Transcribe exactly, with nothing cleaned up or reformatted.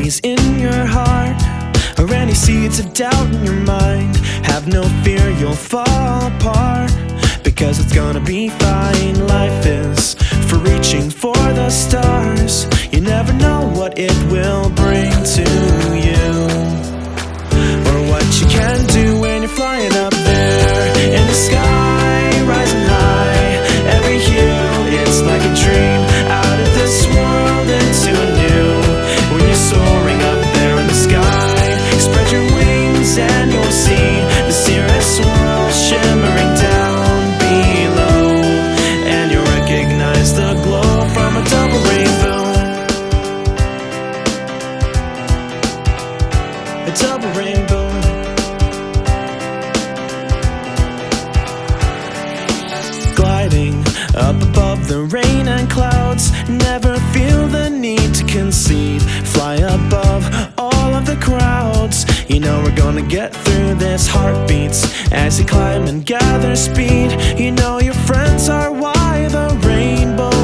worries in your heart, or any seeds of doubt in your mind, have no fear, you'll fall apart, because it's gonna be fine. Life is for reaching for the stars. You never know what it will bring to you, or what you can do when you're flying up there in the sky, rising high. Every hue, it's like a dream, out of this world into a new. When you're soaring up there in the sky, spread your wings and you'll see the cirrus swirl shimmering down below, and you'll recognize the glow from a double rainbow. A double rainbow. Gliding up above the rain and clouds, never feel the need to concede. Fly above all of the crowds, you know we're gonna get through this. Heartbeats as you climb and gather speed, you know your friends are why the rainbow